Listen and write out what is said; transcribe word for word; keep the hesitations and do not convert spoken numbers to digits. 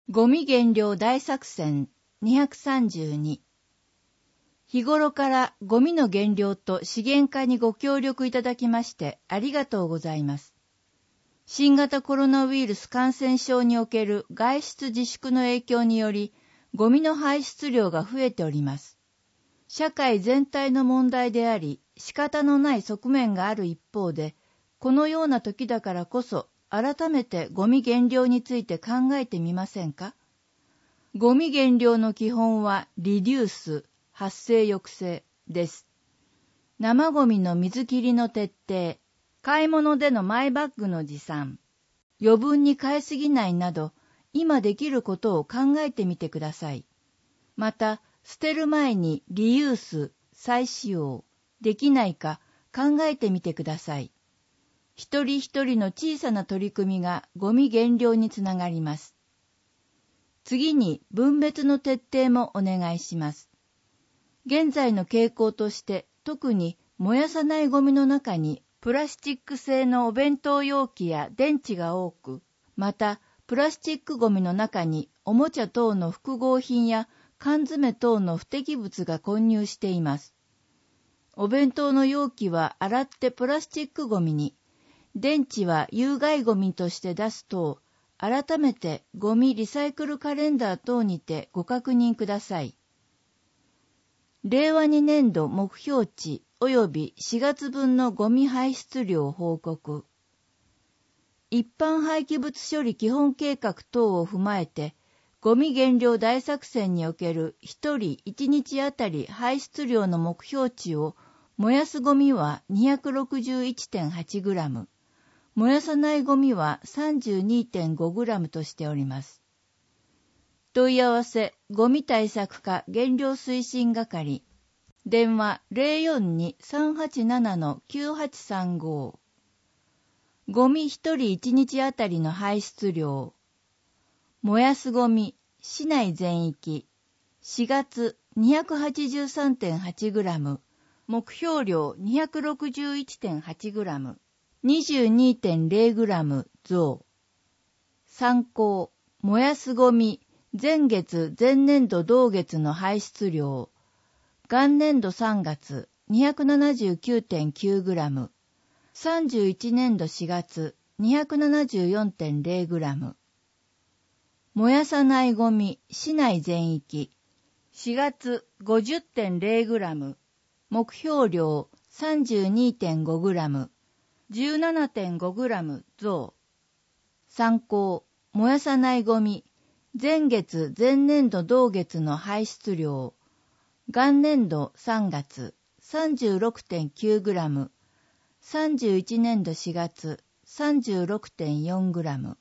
ゴミ減量大作戦にひゃくさんじゅうに。日頃からゴミの減量と資源化にご協力いただきましてありがとうございます。新型コロナウイルス感染症における外出自粛の影響により、ゴミの排出量が増えております。社会全体の問題であり、仕方のない側面がある一方で、このような時だからこそ、改めてゴミ減量について考えてみませんか？ゴミ減量の基本はリデュース、発生抑制です。生ゴミの水切りの徹底、買い物でのマイバッグの持参、余分に買いすぎないなど、今できることを考えてみてください。また、捨てる前にリユース、再使用、できないか考えてみてください。一人一人の小さな取り組みがゴミ減量につながります。次に分別の徹底もお願いします。現在の傾向として特に燃やさないゴミの中にプラスチック製のお弁当容器や電池が多く、またプラスチックゴミの中におもちゃ等の複合品や缶詰等の不適物が混入しています。お弁当の容器は洗ってプラスチックゴミに、電池は有害ゴミとして出す等、改めてゴミリサイクルカレンダー等にてご確認ください。れいわにねんど目標値及びしがつぶんのゴミ排出量報告。一般廃棄物処理基本計画等を踏まえて、ゴミ減量大作戦におけるひとりいちにちあたり排出量の目標値を、燃やすゴミは にひゃくろくじゅういってんはちグラム、燃やさないゴミは さんじゅうにてんごグラム としております。問い合わせ、ゴミ対策課減量推進係、電話 ゼロよんに さんはちなな きゅうはちさんご。ゴミひとりいちにちあたりの排出量。燃やすゴミ、市内全域、しがつ にひゃくはちじゅうさんてんはちグラム、目標量 にひゃくろくじゅういってんはちグラム、にじゅうにてんゼログラム 増。参考、燃やすゴミ、前月前年度同月の排出量、元年度さんがつ にひゃくななじゅうきゅうてんきゅうグラム、さんじゅういちねんどしがつ にひゃくななじゅうよんてんゼログラム。燃やさないゴミ、市内全域、しがつ ごじゅってんゼログラム、目標量 さんじゅうにてんごグラム、じゅうななてんごグラム 増。参考、燃やさないゴミ、前月前年度同月の排出量、元年度さんがつ さんじゅうろくてんきゅうグラム、さんじゅういちねんどしがつ さんじゅうろくてんよんグラム。